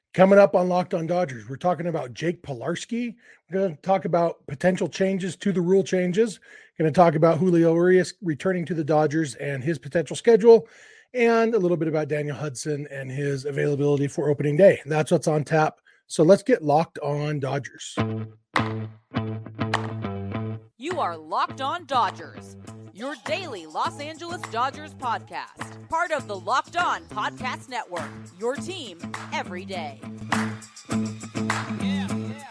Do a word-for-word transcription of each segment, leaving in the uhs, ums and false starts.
Coming up on Locked On Dodgers, we're talking about Jake Pilarski. We're going to talk about potential changes to the rule changes. We're going to talk about Julio Urias returning to the Dodgers and his potential schedule, and a little bit about Daniel Hudson and his availability for opening day. That's what's on tap. So let's get Locked On Dodgers. You are Locked On Dodgers, your daily Los Angeles Dodgers podcast. Part of the Locked On Podcast Network, your team every day. Yeah, yeah.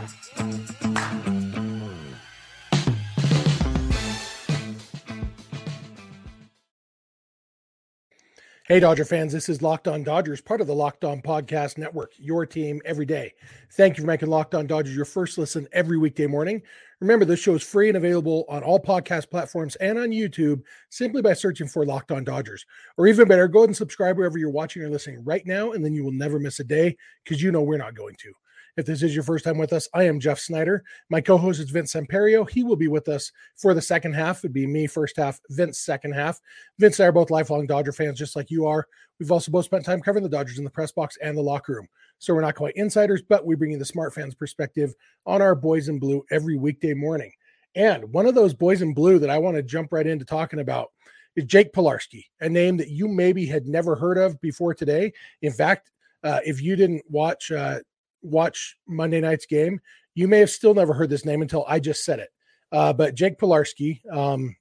Hey, Dodger fans, this is Locked On Dodgers, part of the Locked On Podcast Network, your team every day. Thank you for making Locked On Dodgers your first listen every weekday morning. Remember, this show is free and available on all podcast platforms and on YouTube simply by searching for Locked On Dodgers. Or even better, go ahead and subscribe wherever you're watching or listening right now, and then you will never miss a day because you know we're not going to. If this is your first time with us, I am Jeff Snyder. My co-host is Vince Samperio. He will be with us for the second half. It'd be me first half, Vince second half. Vince and I are both lifelong Dodger fans, just like you are. We've also both spent time covering the Dodgers in the press box and the locker room. So we're not quite insiders, but we bring you the smart fans perspective on our boys in blue every weekday morning. And one of those boys in blue that I want to jump right into talking about is Jake Pilarski, a name that you maybe had never heard of before today. In fact, uh, if you didn't watch uh, watch Monday night's game, you may have still never heard this name until I just said it. Uh, but Jake Pilarski um,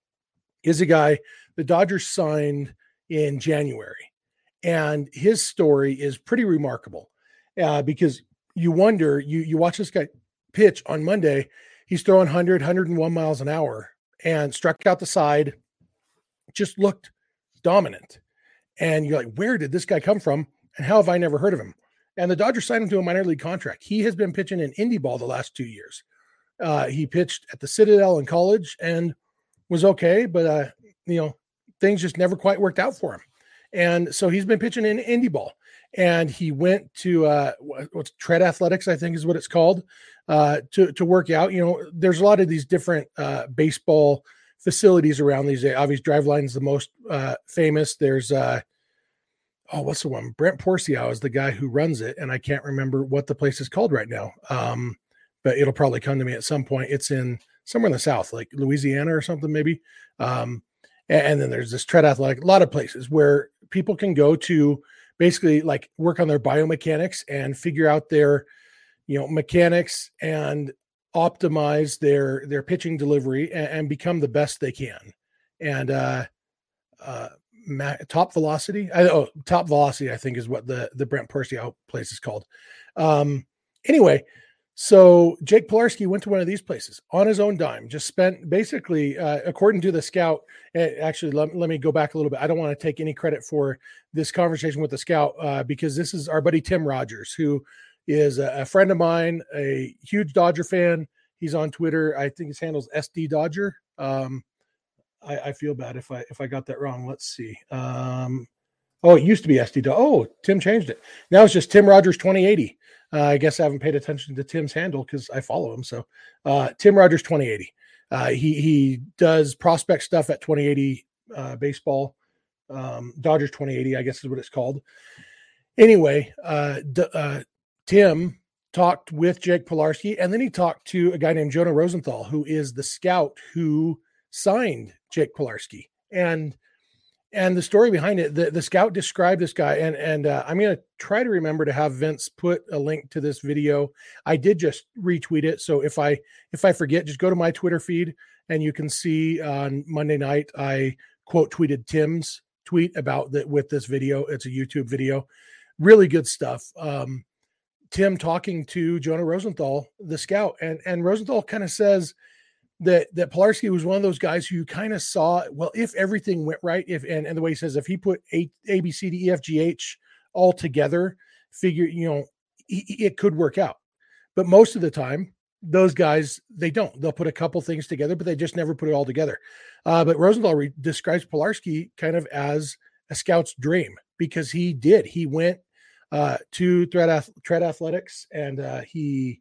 is a guy the Dodgers signed in January. And his story is pretty remarkable uh, because you wonder, you, you watch this guy pitch on Monday, he's throwing one hundred, one hundred one miles an hour and struck out the side, just looked dominant. And you're like, where did this guy come from? And how have I never heard of him? And the Dodgers signed him to a minor league contract. He has been pitching in indie ball the last two years. Uh, he pitched at the Citadel in college and was okay, but uh, you know, things just never quite worked out for him. And so he's been pitching in indie ball. And he went to uh, what's Tread Athletics, I think is what it's called, uh, to to work out. You know, there's a lot of these different uh, baseball facilities around these days. Obviously, Driveline's the most uh, famous. There's uh, oh, what's the one? Brent Porciao is the guy who runs it, and I can't remember what the place is called right now. Um, but it'll probably come to me at some point. It's in somewhere in the South, like Louisiana or something, maybe. Um, and, and then there's this Tread Athletic, a lot of places where people can go to basically like work on their biomechanics and figure out their, you know, mechanics and optimize their, their pitching delivery and, and become the best they can. And, uh, uh, top velocity. I, oh, top velocity, I think is what the, the Brent Porciao place is called. Um, anyway, so Jake Pilarski went to one of these places on his own dime, just spent basically, uh, according to the scout, actually, let, let me go back a little bit. I don't want to take any credit for this conversation with the scout uh, because this is our buddy, Tim Rogers, who is a, a friend of mine, a huge Dodger fan. He's on Twitter. I think his handle's S D Dodger. Um, I, I feel bad if I if I got that wrong. Let's see. Um, oh, it used to be S D. Oh, Tim changed it. Now it's just Tim Rogers twenty eighty. Uh, I guess I haven't paid attention to Tim's handle because I follow him. So uh, Tim Rogers twenty eighty. Uh, he he does prospect stuff at twenty eighty uh, baseball. Um, Dodgers twenty eighty, I guess is what it's called. Anyway, uh, d- uh, Tim talked with Jake Pilarski, and then he talked to a guy named Jonah Rosenthal, who is the scout who signed Jake Pilarski. And and the story behind it, the, the scout described this guy, and and uh, I'm going to try to remember to have Vince put a link to this video. I did just retweet it, so if I if I forget, just go to my Twitter feed, and you can see on Monday night I quote tweeted Tim's tweet about that with this video. It's a YouTube video, really good stuff. Um, Tim talking to Jonah Rosenthal, the scout, and and Rosenthal kind of says that that Pilarski was one of those guys who kind of saw, well, if everything went right, if and, and the way he says, if he put A, A B C D E F G H all together, figure, you know, it, it could work out. But most of the time, those guys, they don't. They'll put a couple things together, but they just never put it all together. Uh, but Rosenthal re- describes Pilarski kind of as a scout's dream because he did. He went uh, to Tread, Ath- Tread Athletics and uh, he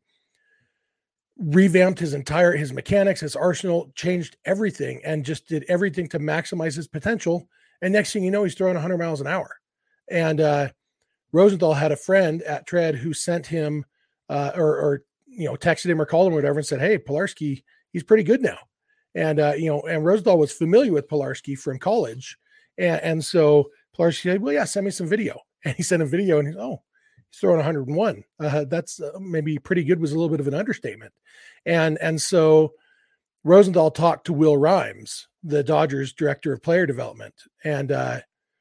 revamped his entire, his mechanics, his arsenal, changed everything and just did everything to maximize his potential. And next thing you know, he's throwing one hundred miles an hour. And uh, Rosenthal had a friend at Tread who sent him uh, or, or, you know, texted him or called him or whatever and said, hey, Pilarski, he's pretty good now. And, uh, you know, and Rosenthal was familiar with Pilarski from college. And, and so Pilarski said, well, yeah, send me some video. And he sent a video and he's, oh, he's throwing one oh one. Uh, that's uh, maybe pretty good was a little bit of an understatement. And, and so Rosenthal talked to Will Rhymes, the Dodgers director of player development, and, uh,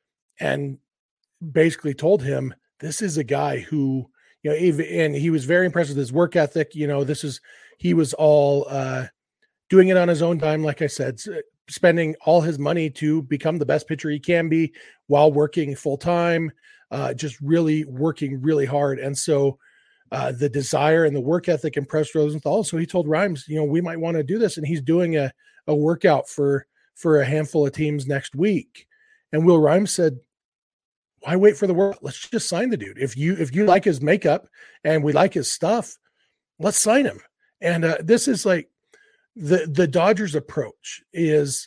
and basically told him, this is a guy who, you know, even, and he was very impressed with his work ethic. You know, this is, he was all, uh, doing it on his own time, like I said, spending all his money to become the best pitcher he can be while working full time, uh, just really working really hard. And so uh, the desire and the work ethic impressed Rosenthal. So he told Rhymes, you know, we might want to do this. And he's doing a, a workout for, for a handful of teams next week. And Will Rhymes said, why wait for the workout? Let's just sign the dude. If you, if you like his makeup and we like his stuff, let's sign him. And uh, this is like, The the Dodgers approach is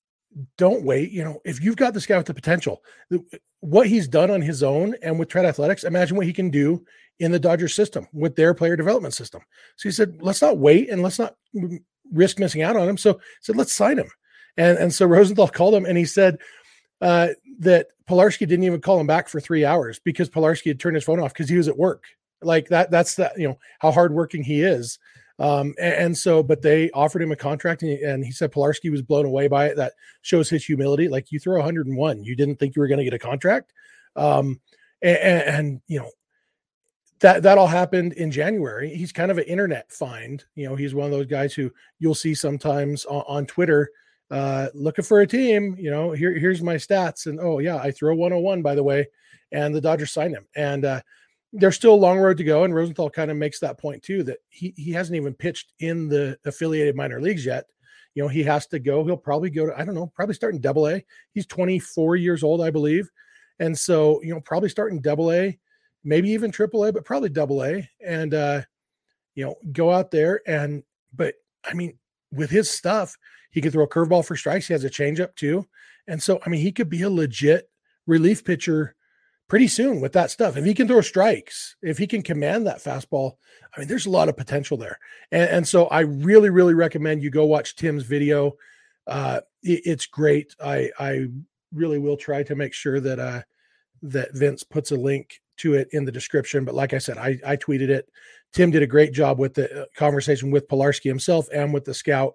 don't wait. You know, if you've got this guy with the potential, what he's done on his own and with Tread Athletics, imagine what he can do in the Dodgers system with their player development system. So he said, let's not wait and let's not risk missing out on him. So he said, let's sign him. And, and so Rosenthal called him and he said uh, that Pilarski didn't even call him back for three hours because Pilarski had turned his phone off because he was at work. Like that, that's that, you know, how hardworking he is. Um, and, and so, but they offered him a contract and he, and he said Pilarski was blown away by it. That shows his humility. Like you throw one oh one, you didn't think you were going to get a contract. Um, and, and, you know, that, that all happened in January. He's kind of an internet find. You know, he's one of those guys who you'll see sometimes on, on Twitter, uh, looking for a team, you know, here, here's my stats. And, oh yeah, I throw one oh one by the way. And the Dodgers signed him. And, uh, there's still a long road to go. And Rosenthal kind of makes that point too, that he, he hasn't even pitched in the affiliated minor leagues yet. You know, he has to go, he'll probably go to, I don't know, probably start in double A. He's twenty-four years old, I believe. And so, you know, probably start in double A, maybe even triple A, but probably double A and, uh, you know, go out there and, but I mean, with his stuff, he could throw a curveball for strikes. He has a changeup too. And so, I mean, he could be a legit relief pitcher pretty soon with that stuff. If he can throw strikes, if he can command that fastball, I mean, there's a lot of potential there. And, and so I really, really recommend you go watch Tim's video. Uh, it, it's great. I, I really will try to make sure that, uh, that Vince puts a link to it in the description. But like I said, I, I tweeted it. Tim did a great job with the conversation with Pilarski himself and with the scout.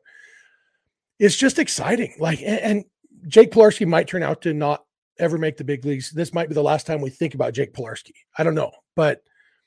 It's just exciting. Like, and, and Jake Pilarski might turn out to not ever make the big leagues. This might be the last time we think about Jake Pilarski. I don't know, but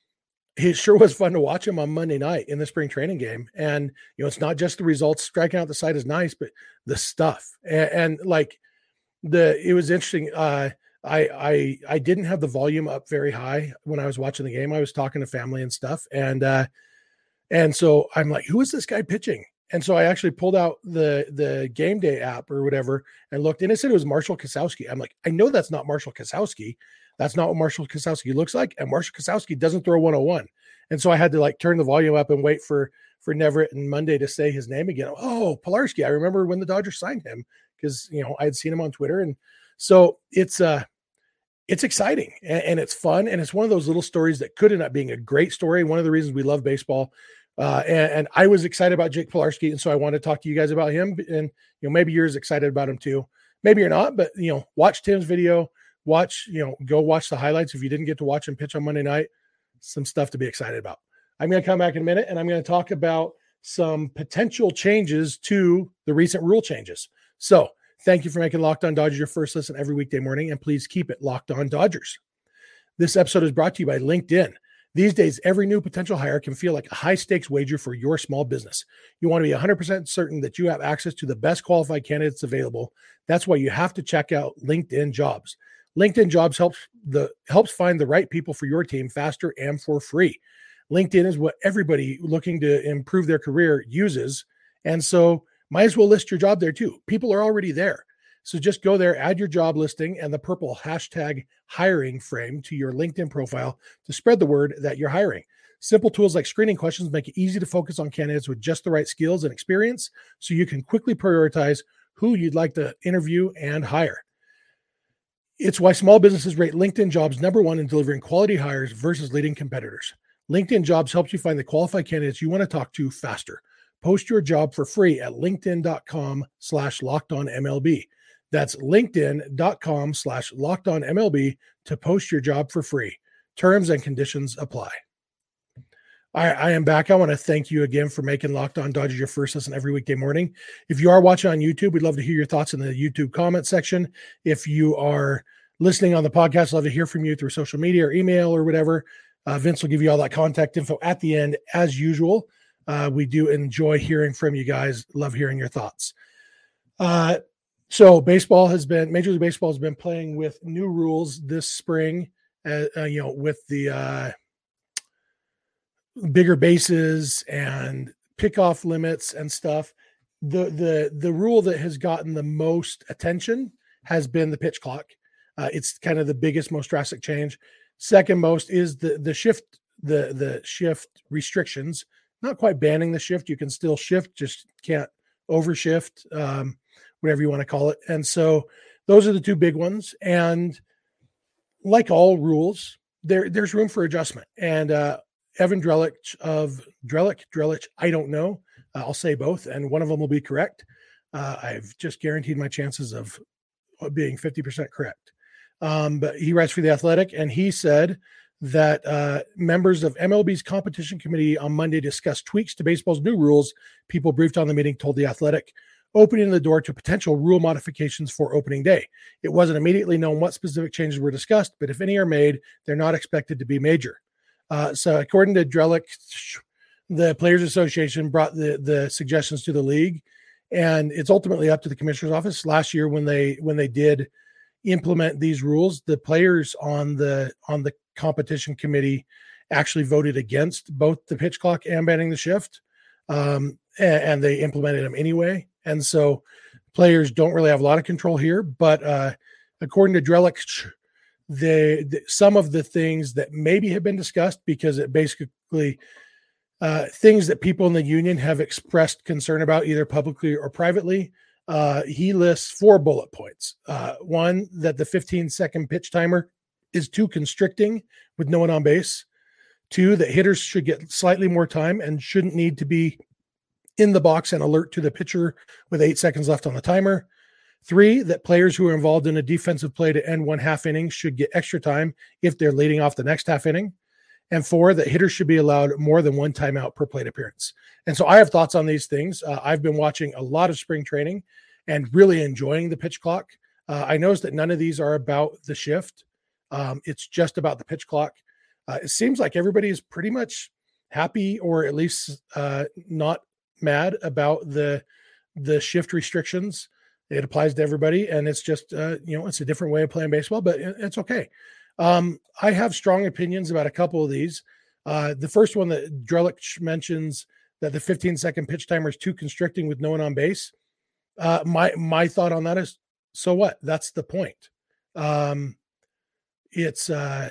it sure was fun to watch him on Monday night in the spring training game. And, you know, it's not just the results. Striking out the side is nice, but the stuff and, and like the, it was interesting. Uh, I, I, I didn't have the volume up very high when I was watching the game. I was talking to family and stuff. And, uh, and so I'm like, who is this guy pitching? And so I actually pulled out the, the game day app or whatever and looked, and it said it was Marshall Kasowski. I'm like, I know that's not Marshall Kasowski. That's not what Marshall Kasowski looks like. And Marshall Kasowski doesn't throw one oh one. And so I had to like turn the volume up and wait for, for Neverett and Monday to say his name again. Oh, Pilarski. I remember when the Dodgers signed him because, you know, I had seen him on Twitter. And so it's, uh, it's exciting and, and it's fun. And it's one of those little stories that could end up being a great story. One of the reasons we love baseball. Uh, and, and I was excited about Jake Pilarski. And so I want to talk to you guys about him. And, you know, maybe you're as excited about him too. Maybe you're not, but, you know, watch Tim's video, watch, you know, go watch the highlights. If you didn't get to watch him pitch on Monday night, some stuff to be excited about. I'm going to come back in a minute and I'm going to talk about some potential changes to the recent rule changes. So thank you for making Locked On Dodgers your first listen every weekday morning. And please keep it Locked On Dodgers. This episode is brought to you by LinkedIn. These days, every new potential hire can feel like a high-stakes wager for your small business. You want to be one hundred percent certain that you have access to the best qualified candidates available. That's why you have to check out LinkedIn Jobs. LinkedIn Jobs helps the helps find the right people for your team faster and for free. LinkedIn is what everybody looking to improve their career uses, and so might as well list your job there too. People are already there. So just go there, add your job listing and the purple hashtag hiring frame to your LinkedIn profile to spread the word that you're hiring. Simple tools like screening questions make it easy to focus on candidates with just the right skills and experience so you can quickly prioritize who you'd like to interview and hire. It's why small businesses rate LinkedIn Jobs number one in delivering quality hires versus leading competitors. LinkedIn Jobs helps you find the qualified candidates you want to talk to faster. Post your job for free at linkedin.com slash lockedonmlb. That's linkedin.com slash lockedonmlb to post your job for free. Terms and conditions apply. I, I am back. I want to thank you again for making Locked On Dodgers your first listen every weekday morning. If you are watching on YouTube, we'd love to hear your thoughts in the YouTube comment section. If you are listening on the podcast, I'd love to hear from you through social media or email or whatever. Uh, Vince will give you all that contact info at the end, as usual. Uh, we do enjoy hearing from you guys. Love hearing your thoughts. Uh, so baseball has been, Major League Baseball has been playing with new rules this spring, uh, uh, you know, with the uh, bigger bases and pickoff limits and stuff. The, the, the rule that has gotten the most attention has been the pitch clock. Uh, it's kind of the biggest, most drastic change. Second most is the, the shift, the, the shift restrictions, not quite banning the shift. You can still shift, just can't overshift, um, whatever you want to call it. And so those are the two big ones. And like all rules, there, there's room for adjustment. And, uh, Evan Drellich of Drellich, Drellich, I don't know. Uh, I'll say both, and one of them will be correct. Uh, I've just guaranteed my chances of being fifty percent correct. Um, but he writes for The Athletic, and he said that uh, members of M L B's competition committee on Monday discussed tweaks to baseball's new rules. People briefed on the meeting told The Athletic, opening the door to potential rule modifications for opening day. It wasn't immediately known what specific changes were discussed, but if any are made, they're not expected to be major. Uh, so according to Drellich, the Players Association brought the, the suggestions to the league, and it's ultimately up to the commissioner's office. Last year, when they when they did implement these rules, the players on the on the competition committee actually voted against both the pitch clock and banning the shift, um, and, and they implemented them anyway. And so players don't really have a lot of control here. But uh, according to Drellich, The, the some of the things that maybe have been discussed, because it basically uh, things that people in the union have expressed concern about either publicly or privately. Uh, he lists four bullet points. Uh, one, that the fifteen second pitch timer is too constricting with no one on base. Two, that hitters should get slightly more time and shouldn't need to be in the box and alert to the pitcher with eight seconds left on the timer. Three, that players who are involved in a defensive play to end one half inning should get extra time if they're leading off the next half inning. And four, that hitters should be allowed more than one timeout per plate appearance. And so I have thoughts on these things. Uh, I've been watching a lot of spring training and really enjoying the pitch clock. Uh, I noticed that none of these are about the shift. Um, it's just about the pitch clock. Uh, it seems like everybody is pretty much happy, or at least uh, not mad about the the shift restrictions. It applies to everybody, and it's just, uh, you know, it's a different way of playing baseball, but it's okay. Um, I have strong opinions about a couple of these. Uh, the first one that Drellich mentions, that the fifteen second pitch timer is too constricting with no one on base. Uh, my, my thought on that is, so what? That's the point. Um, it's uh,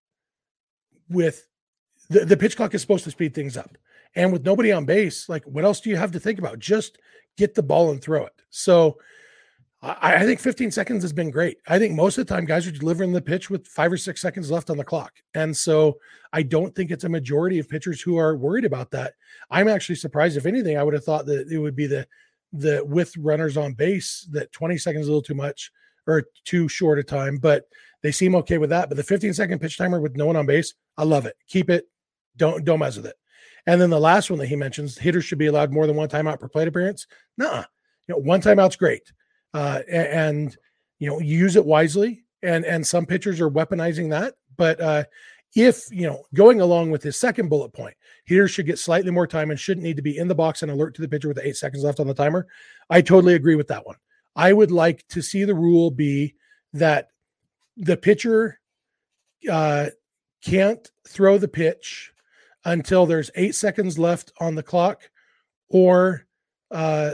with the, the pitch clock is supposed to speed things up, and with nobody on base, like, what else do you have to think about? Just get the ball and throw it. So I, I think fifteen seconds has been great. I think most of the time guys are delivering the pitch with five or six seconds left on the clock. And so I don't think it's a majority of pitchers who are worried about that. I'm actually surprised. If anything, I would have thought that it would be the, the with runners on base, that twenty seconds is a little too much or too short a time, but they seem okay with that. But the fifteen second pitch timer with no one on base, I love it. Keep it. Don't, don't mess with it. And then the last one that he mentions, hitters should be allowed more than one timeout per plate appearance. Nah, you know, one timeout's great. Uh, and, and, you know, use it wisely. And, and some pitchers are weaponizing that. But uh, if, you know, going along with his second bullet point, hitters should get slightly more time and shouldn't need to be in the box and alert to the pitcher with eight seconds left on the timer. I totally agree with that one. I would like to see the rule be that the pitcher uh, can't throw the pitch until there's eight seconds left on the clock, or uh,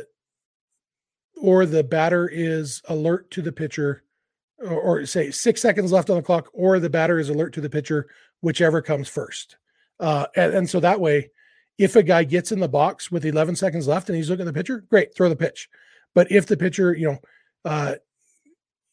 or the batter is alert to the pitcher, or, or say six seconds left on the clock, or the batter is alert to the pitcher, whichever comes first. Uh, and, and so that way, if a guy gets in the box with eleven seconds left and he's looking at the pitcher, great, throw the pitch. But if the pitcher, you know, uh,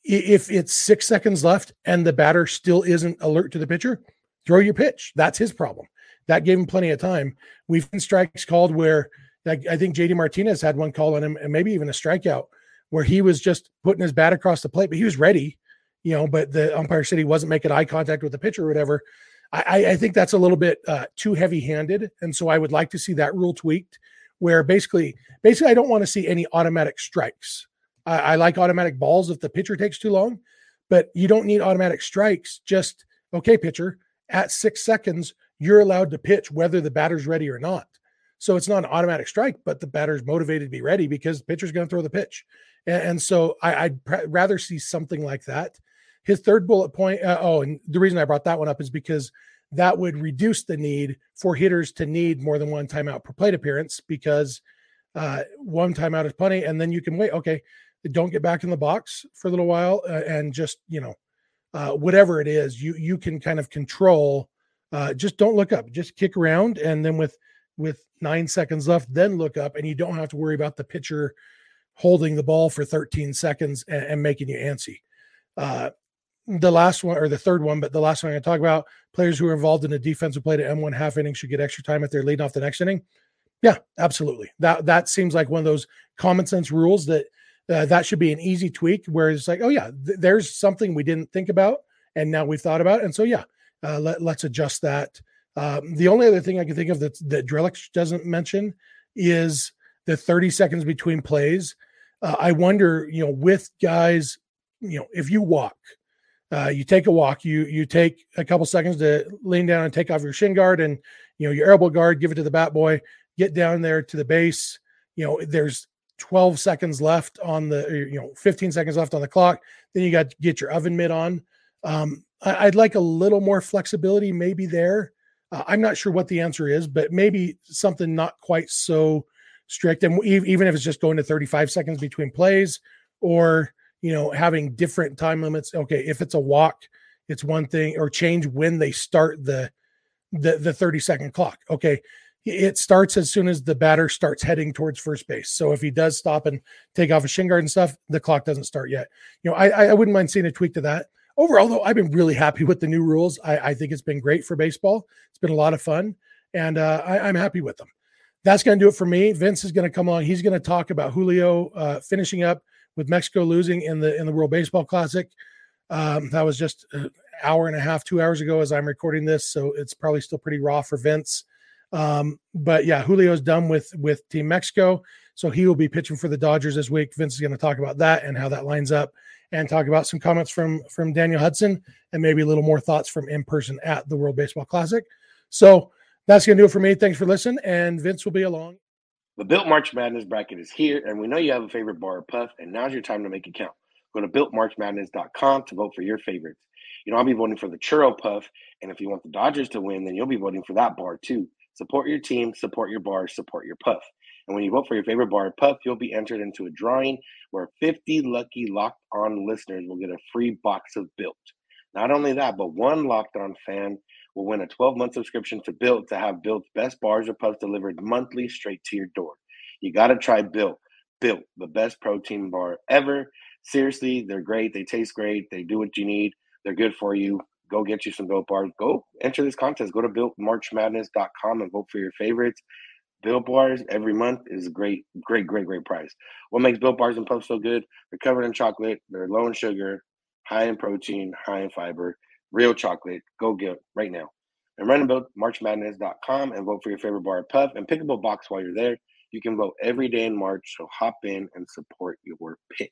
if it's six seconds left and the batter still isn't alert to the pitcher, throw your pitch. That's his problem. That gave him plenty of time. We've been strikes called where, like, I think J D Martinez had one call on him, and maybe even a strikeout, where he was just putting his bat across the plate, but he was ready, you know, but the umpire said he wasn't making eye contact with the pitcher or whatever. I, I think that's a little bit uh, too heavy-handed, and so I would like to see that rule tweaked, where basically, basically, I don't want to see any automatic strikes. I, I like automatic balls if the pitcher takes too long, but you don't need automatic strikes. Just, okay, pitcher, at six seconds, you're allowed to pitch whether the batter's ready or not. So it's not an automatic strike, but the batter's motivated to be ready because the pitcher's going to throw the pitch. And, and so I, I'd pr- rather see something like that. His third bullet point, uh, oh, and the reason I brought that one up is because that would reduce the need for hitters to need more than one timeout per plate appearance, because uh, one timeout is plenty, and then you can wait. Okay, don't get back in the box for a little while, uh, and just, you know, uh, whatever it is, you you can kind of control. Uh, just don't look up. Just kick around, and then with with nine seconds left, then look up, and you don't have to worry about the pitcher holding the ball for thirteen seconds and, and making you antsy. Uh, the last one, or the third one, but the last one I'm going to talk about, players who are involved in a defensive play to end one half inning should get extra time if they're leading off the next inning. Yeah, absolutely. That that seems like one of those common sense rules that uh, that should be an easy tweak, where it's like, oh yeah, th- there's something we didn't think about, and now we've thought about it. And so, yeah, uh, let, let's adjust that. Um, the only other thing I can think of that, that Drellich doesn't mention is the thirty seconds between plays. Uh, I wonder, you know, with guys, you know, if you walk, uh, you take a walk, you you take a couple seconds to lean down and take off your shin guard and, you know, your elbow guard, give it to the bat boy, get down there to the base. You know, there's twelve seconds left on the, you know, fifteen seconds left on the clock. Then you got to get your oven mitt on. Um, I, I'd like a little more flexibility maybe there. Uh, I'm not sure what the answer is, but maybe something not quite so strict. And even if it's just going to thirty-five seconds between plays, or, you know, having different time limits. Okay, if it's a walk, it's one thing, or change when they start the, the, the thirty second clock. Okay. It starts as soon as the batter starts heading towards first base. So if he does stop and take off a shin guard and stuff, the clock doesn't start yet. You know, I, I wouldn't mind seeing a tweak to that. Overall, though, I've been really happy with the new rules. I, I think it's been great for baseball. It's been a lot of fun, and uh, I, I'm happy with them. That's going to do it for me. Vince is going to come on. He's going to talk about Julio uh, finishing up with Mexico losing in the in the World Baseball Classic. Um, that was just an hour and a half, two hours ago as I'm recording this, so it's probably still pretty raw for Vince. Um, but yeah, Julio's done with with Team Mexico, so he will be pitching for the Dodgers this week. Vince is going to talk about that and how that lines up, and talk about some comments from from Daniel Hudson, and maybe a little more thoughts from in person at the World Baseball Classic. So that's going to do it for me. Thanks for listening, and Vince will be along. The Built March Madness bracket is here, and we know you have a favorite bar or puff, and now's your time to make it count. Go to built march madness dot com to vote for your favorites. You know, I'll be voting for the churro puff, and if you want the Dodgers to win, then you'll be voting for that bar too. Support your team, support your bar, support your puff. And when you vote for your favorite bar or puff, you'll be entered into a drawing where fifty lucky Locked On listeners will get a free box of Built. Not only that, but one Locked On fan will win a twelve-month subscription to Built to have Built's best bars or puffs delivered monthly straight to your door. You got to try Built. Built, the best protein bar ever. Seriously, they're great. They taste great. They do what you need. They're good for you. Go get you some Built bars. Go enter this contest. Go to built march madness dot com and vote for your favorites. Built bars every month is a great, great, great, great price. What makes Built bars and puffs so good? They're covered in chocolate. They're low in sugar, high in protein, high in fiber, real chocolate. Go get it right now. And run to built march madness dot com and vote for your favorite bar or puff, and pick up a box while you're there. You can vote every day in March, so hop in and support your pick.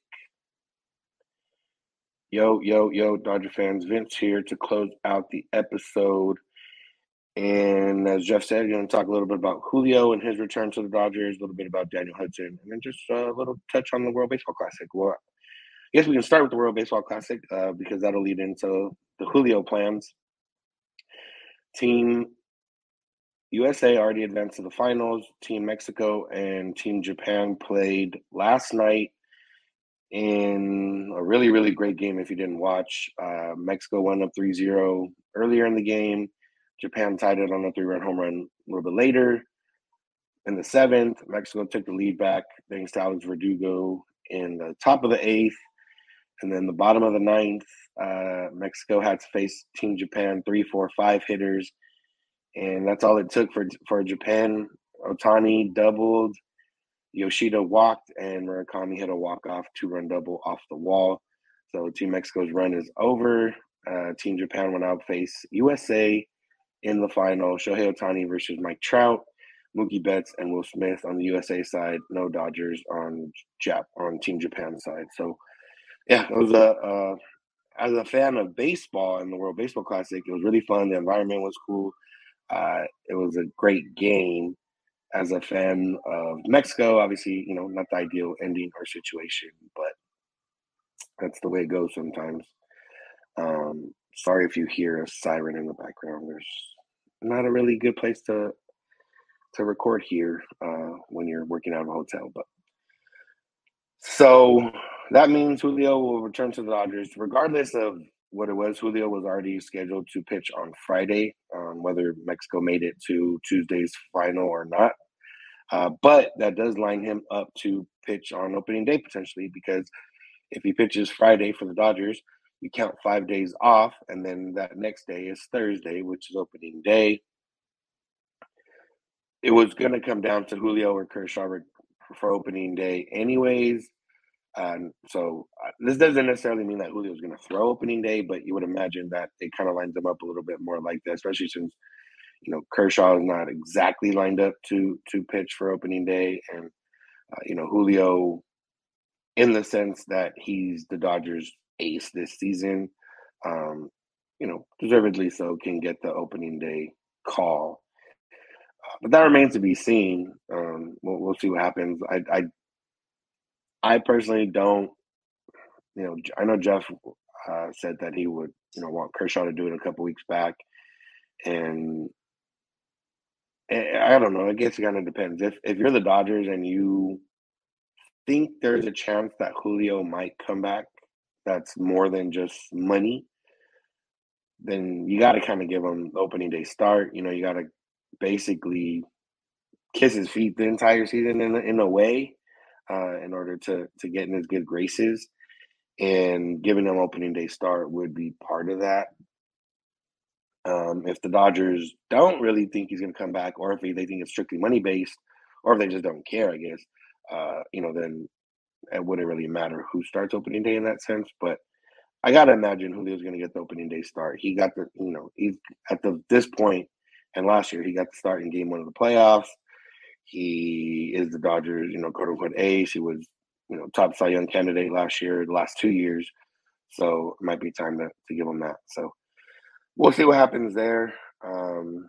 Yo, yo, yo, Dodger fans, Vince here to close out the episode. And as Jeff said, you're going to talk a little bit about Julio and his return to the Dodgers, a little bit about Daniel Hudson, and then just a little touch on the World Baseball Classic. Well, I guess we can start with the World Baseball Classic uh, because that'll lead into the Julio plans. Team U S A already advanced to the finals. Team Mexico and Team Japan played last night in a really, really great game if you didn't watch. Uh, Mexico won up three zero earlier in the game. Japan tied it on a three-run home run a little bit later. In the seventh, Mexico took the lead back thanks to Alex Verdugo in the top of the eighth. And then the bottom of the ninth, uh, Mexico had to face Team Japan, three, four, five hitters. And that's all it took for for Japan. Otani doubled, Yoshida walked, and Murakami hit a walk-off two-run double off the wall. So Team Mexico's run is over. Uh, Team Japan will now face U S A in the final. Shohei Otani versus Mike Trout, Mookie Betts, and Will Smith on the U S A side. No Dodgers on Jap on Team Japan side. So, yeah, it was a uh, as a fan of baseball and the World Baseball Classic, it was really fun. The environment was cool. Uh, it was a great game. As a fan of Mexico, obviously, you know, not the ideal ending or situation, but that's the way it goes sometimes. Um, sorry if you hear a siren in the background. There's not a really good place to to record here uh, when you're working out of a hotel. But so that means Julio will return to the Dodgers, regardless of what it was. Julio was already scheduled to pitch on Friday, um, whether Mexico made it to Tuesday's final or not. Uh, but that does line him up to pitch on opening day potentially, because if he pitches Friday for the Dodgers, you count five days off, and then that next day is Thursday, which is opening day. It was going to come down to Julio or Kershaw for opening day anyways. Um, so uh, this doesn't necessarily mean that Julio is going to throw opening day, but you would imagine that it kind of lines them up a little bit more like that, especially since, you know, Kershaw is not exactly lined up to to pitch for opening day, and uh, you know, Julio, in the sense that he's the Dodgers' ace this season, um, you know, deservedly so, can get the opening day call. Uh, but that remains to be seen. Um, we'll, we'll see what happens. I, I, I personally don't. You know, I know Jeff uh, said that he would, you know, want Kershaw to do it a couple weeks back, and I don't know. I guess it kind of depends. If if you're the Dodgers and you think there's a chance that Julio might come back, that's more than just money, then you got to kind of give him the opening day start. You know, you got to basically kiss his feet the entire season in a, in a way, uh, in order to to get in his good graces. And giving him opening day start would be part of that. Um, if the Dodgers don't really think he's going to come back, or if they think it's strictly money based, or if they just don't care, I guess, uh, you know, then it wouldn't really matter who starts opening day in that sense. But I gotta imagine Julio's going to get the opening day start. He got the, you know, he's at the this point, and last year he got the start in Game One of the playoffs. He is the Dodgers, you know, quote unquote ace. He was, you know, top Cy Young candidate last year, the last two years. So it might be time to to give him that. So we'll see what happens there. Um,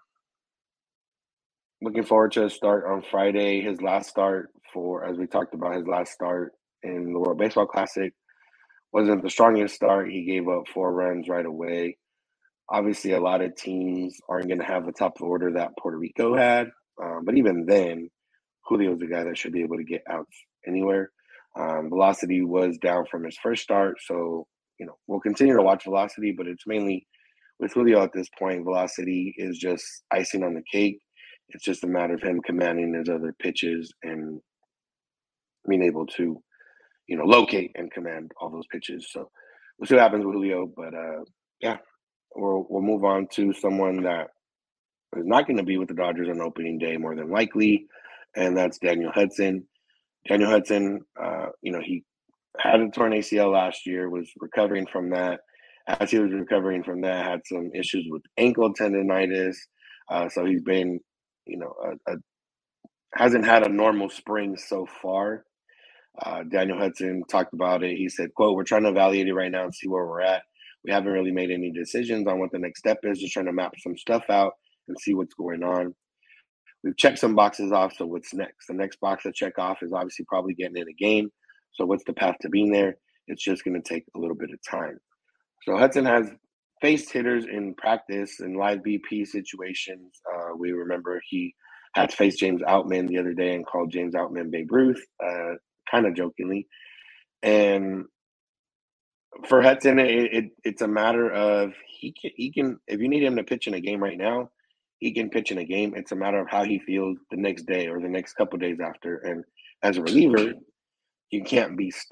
looking forward to his start on Friday. His last start for, as we talked about, his last start in the World Baseball Classic wasn't the strongest start. He gave up four runs right away. Obviously, a lot of teams aren't going to have the top of the order that Puerto Rico had. Um, but even then, Julio's the guy that should be able to get outs anywhere. Um, velocity was down from his first start. So, you know, we'll continue to watch velocity, but it's mainly with Julio at this point, velocity is just icing on the cake. It's just a matter of him commanding his other pitches and being able to, you know, locate and command all those pitches. So we'll see what happens with Julio. But uh, yeah, we'll we'll move on to someone that is not going to be with the Dodgers on opening day more than likely, and that's Daniel Hudson. Daniel Hudson, uh, you know, he had a torn A C L last year, was recovering from that. As he was recovering from that, had some issues with ankle tendonitis. Uh, so he's been, you know, a, a, hasn't had a normal spring so far. Uh, Daniel Hudson talked about it. He said, quote, "We're trying to evaluate it right now and see where we're at. We haven't really made any decisions on what the next step is, just trying to map some stuff out and see what's going on. We've checked some boxes off, so what's next? The next box to check off is obviously probably getting in a game. So what's the path to being there? It's just going to take a little bit of time." So Hudson has faced hitters in practice in live B P situations. Uh, we remember he had to face James Outman the other day and called James Outman Babe Ruth, uh, kind of jokingly. And for Hudson, it, it, it's a matter of he can, he can, if you need him to pitch in a game right now, he can pitch in a game. It's a matter of how he feels the next day or the next couple days after. And as a reliever, you can't be stuck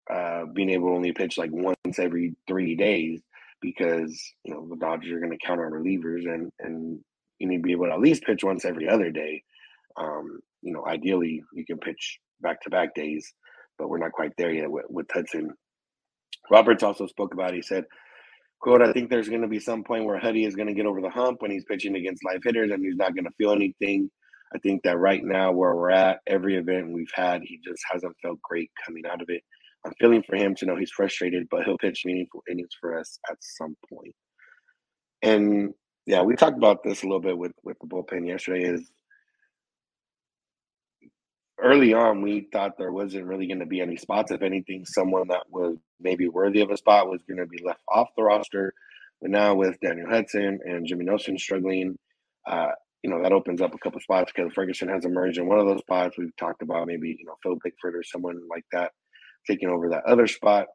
uh, being able to only pitch like once every three days because, you know, the Dodgers are going to count on relievers, and, and you need to be able to at least pitch once every other day. Um, you know, ideally you can pitch back-to-back days, but we're not quite there yet with, with Hudson. Roberts also spoke about it. He said, quote, I think there's going to be some point where Huddy is going to get over the hump when he's pitching against live hitters and he's not going to feel anything. I think that right now where we're at, every event we've had, he just hasn't felt great coming out of it. I'm feeling for him to know he's frustrated, but he'll pitch meaningful innings for us at some point. And yeah, we talked about this a little bit with, with the bullpen yesterday. Is early on, we thought there wasn't really going to be any spots. If anything, someone that was maybe worthy of a spot was going to be left off the roster. But now with Daniel Hudson and Jimmy Nelson struggling, uh, you know, that opens up a couple spots because Ferguson has emerged in one of those spots. We've talked about maybe, you know, Phil Bickford or someone like that taking over that other spot.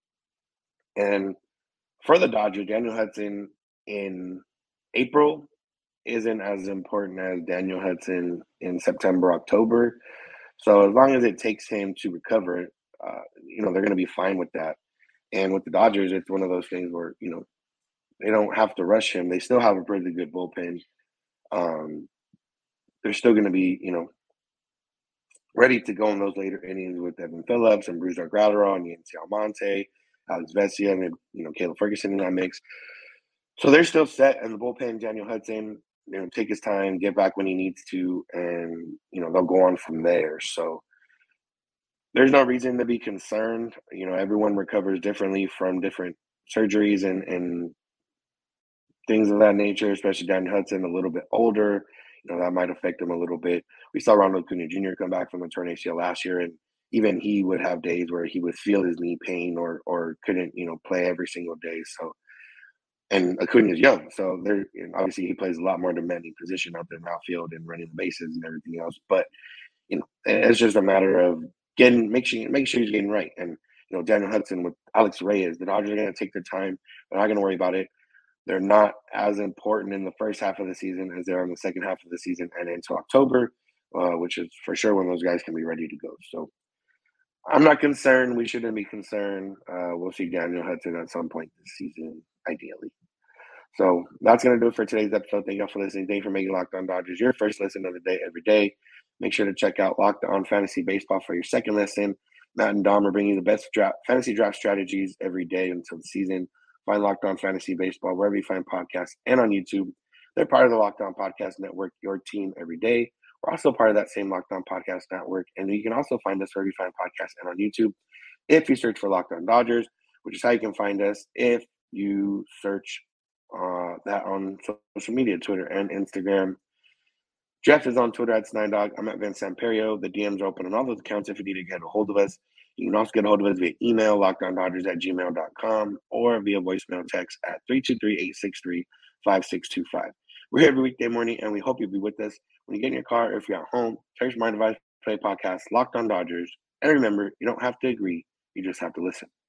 And for the Dodgers, Daniel Hudson in April isn't as important as Daniel Hudson in September, October. So as long as it takes him to recover, uh, you know, they're going to be fine with that. And with the Dodgers, it's one of those things where, you know, they don't have to rush him. They still have a pretty good bullpen. Um, they're still going to be, you know, ready to go in those later innings with Evan Phillips and Brusdar Graterol and Yancy Almonte, Alex Vesia, and, you know, Caleb Ferguson in that mix. So they're still set in the bullpen. Daniel Hudson, you know, take his time, get back when he needs to, and, you know, they'll go on from there. So there's no reason to be concerned. You know, everyone recovers differently from different surgeries and, and things of that nature, especially Daniel Hudson, a little bit older. You know, that might affect him a little bit. We saw Ronald Acuna Junior come back from a torn A C L last year, and even he would have days where he would feel his knee pain or or couldn't, you know, play every single day. So, and Acuna is young, so there obviously he plays a lot more demanding position out there in outfield and running the bases and everything else. But you know, it's just a matter of getting make sure make sure he's getting right. And you know, Daniel Hudson with Alex Reyes, the Dodgers are going to take their time. They're not going to worry about it. They're not as important in the first half of the season as they are in the second half of the season and into October, uh, which is for sure when those guys can be ready to go. So I'm not concerned. We shouldn't be concerned. Uh, we'll see Daniel Hudson at some point this season, ideally. So that's going to do it for today's episode. Thank you all for listening. Thank you for making Locked On Dodgers your first listen of the day every day. Make sure to check out Locked On Fantasy Baseball for your second listen. Matt and Dom are bringing you the best draft, fantasy draft strategies every day until the season. Find Locked On Fantasy Baseball wherever you find podcasts and on YouTube. They're part of the Locked On Podcast Network, your team every day. We're also part of that same Locked On Podcast Network, and you can also find us wherever you find podcasts and on YouTube if you search for Locked On Dodgers, which is how you can find us if you search uh, that on social media, Twitter and Instagram. Jeff is on Twitter at SnyDog. I'm at Vince Samperio. The D Ms are open on all those accounts if you need to get a hold of us. You can also get a hold of us via email, lockedondodgers at gmail dot com, or via voicemail text at three two three, eight six three, five six two five. We're here every weekday morning, and we hope you'll be with us when you get in your car or if you're at home. Search my device, play podcast, Locked On Dodgers. And remember, you don't have to agree. You just have to listen.